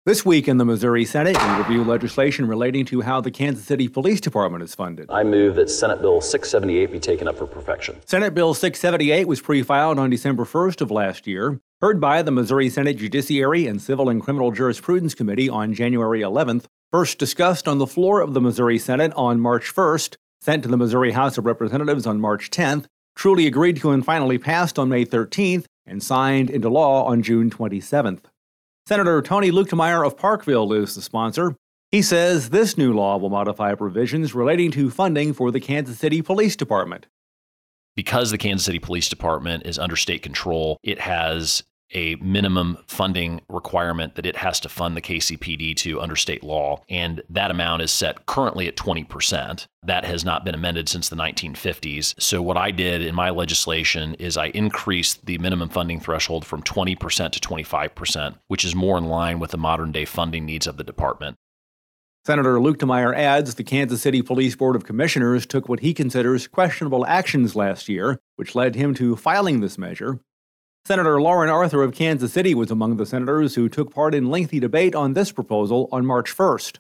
This week in the Missouri Senate, we review legislation relating to how the Kansas City Police Department is funded. I move that Senate Bill 678 be taken up for perfection. Senate Bill 678 was pre-filed on December 1st of last year, heard by the Missouri Senate Judiciary and Civil and Criminal Jurisprudence Committee on January 11th, first discussed on the floor of the Missouri Senate on March 1st, sent to the Missouri House of Representatives on March 10th, truly agreed to and finally passed on May 13th, and signed into law on June 27th. Senator Tony Luetkemeyer of Parkville is the sponsor. He says this new law will modify provisions relating to funding for the Kansas City Police Department. Because the Kansas City Police Department is under state control, it has a minimum funding requirement that it has to fund the KCPD to under state law, and that amount is set currently at 20%. That has not been amended since the 1950s. So what I did in my legislation is I increased the minimum funding threshold from 20% to 25%, which is more in line with the modern day funding needs of the department. Senator Luetkemeyer adds the Kansas City Police Board of Commissioners took what he considers questionable actions last year, which led him to filing this measure. Senator Lauren Arthur of Kansas City was among the senators who took part in lengthy debate on this proposal on March 1st.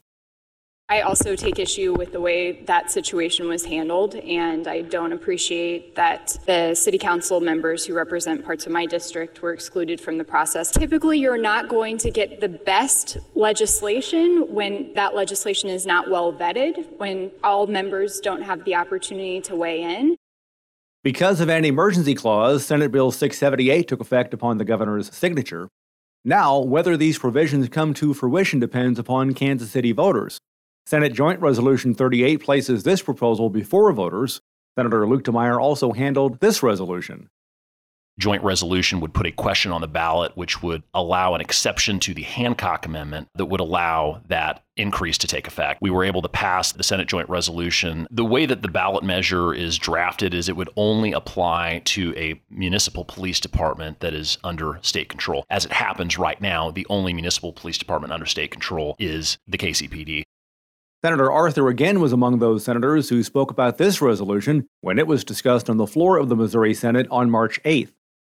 I also take issue with the way that situation was handled, and I don't appreciate that the city council members who represent parts of my district were excluded from the process. Typically, you're not going to get the best legislation when that legislation is not well vetted, when all members don't have the opportunity to weigh in. Because of an emergency clause, Senate Bill 678 took effect upon the governor's signature. Now, whether these provisions come to fruition depends upon Kansas City voters. Senate Joint Resolution 38 places this proposal before voters. Senator Luetkemeyer also handled this resolution. Joint resolution would put a question on the ballot which would allow an exception to the Hancock Amendment that would allow that increase to take effect. We were able to pass the Senate Joint Resolution. The way that the ballot measure is drafted is it would only apply to a municipal police department that is under state control. As it happens right now, the only municipal police department under state control is the KCPD. Senator Arthur again was among those senators who spoke about this resolution when it was discussed on the floor of the Missouri Senate on March 8th.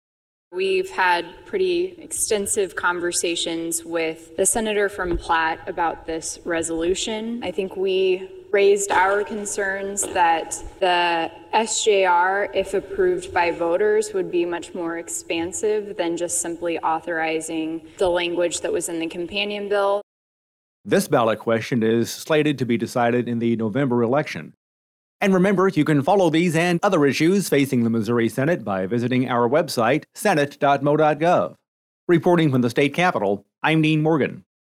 We've had pretty extensive conversations with the senator from Platte about this resolution. I think we raised our concerns that the SJR, if approved by voters, would be much more expansive than just simply authorizing the language that was in the companion bill. This ballot question is slated to be decided in the November election. And remember, you can follow these and other issues facing the Missouri Senate by visiting our website, senate.mo.gov. Reporting from the state capitol, I'm Dean Morgan.